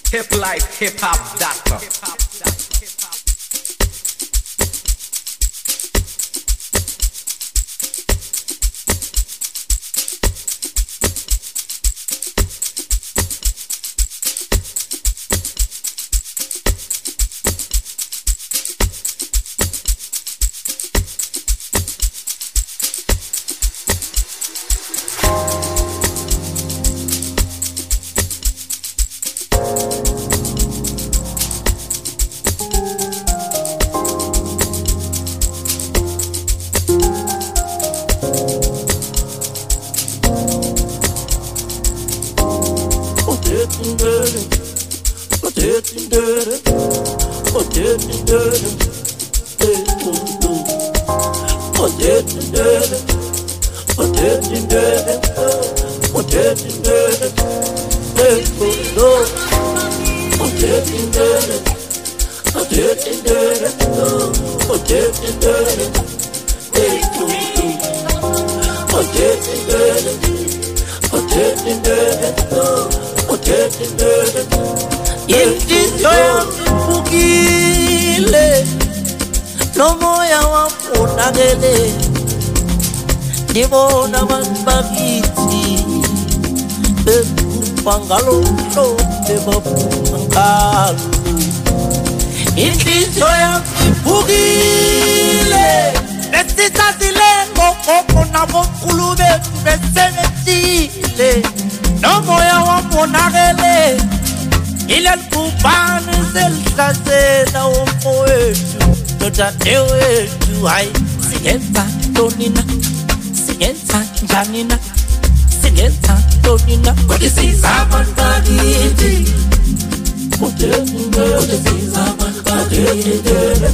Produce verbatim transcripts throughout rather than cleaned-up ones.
hip life hip hop dot com. Divona manbagiti Pangalo Deva Pangalo Inhliziyo yami iphukile Lesithathile ngogogo nabomkhulu bethu besebenzile Nomoya wami wonakele Ilelibhubhane selihlasela umfowethu nodadewethu hayi singenza ntoni na Singenza njani na Singenza ntoni na Kodisiza abantu bakithi Kodisiza abantu bakithi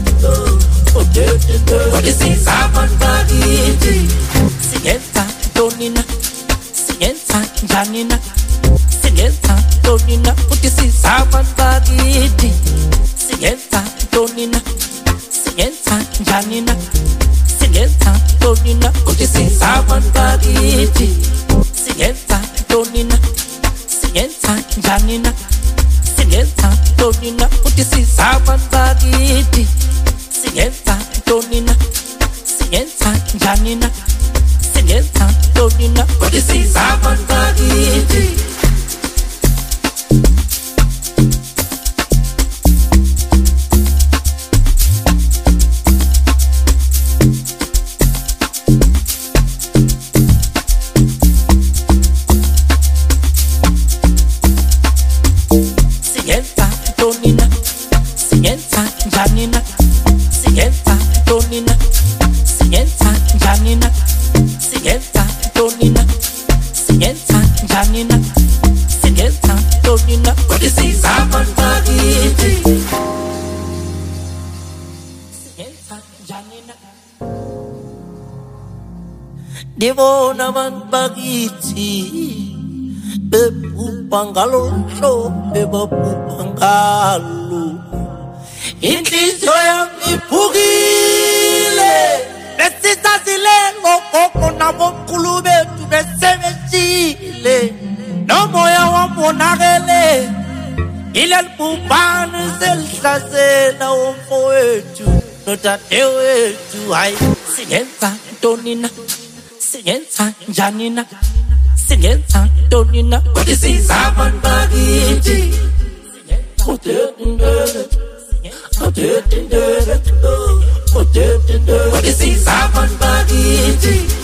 Kodisiza abantu bakithi Singenza ntoni na Singenza njani na Singenza ntoni na Kodisiza abantu bakithi Singenza ntoni na Singenza njani na Singenza ntoni na Kodisiza abantu bakithi Singenza ntoni na Singenza njani na Singenza ntoni na Kodisiza abantu bakithi Singenza ntoni na Singenza njani na Singenza ntoni na Kodisiza abantu bakithi Divona manbagiti Bepupangalo Bepupangalo Inhliziyo yami iphukile Lesithathile ngogogo nabomkhulu bethu besebenzile Nomoya wami wonakele Ilelibhubhane selihlasela umfowethu nodadewethu hayi singenza ntoni na Singenza njani na Singenza ntoni na Kodisiza abantu bakithi Kodisiza abantu bakithi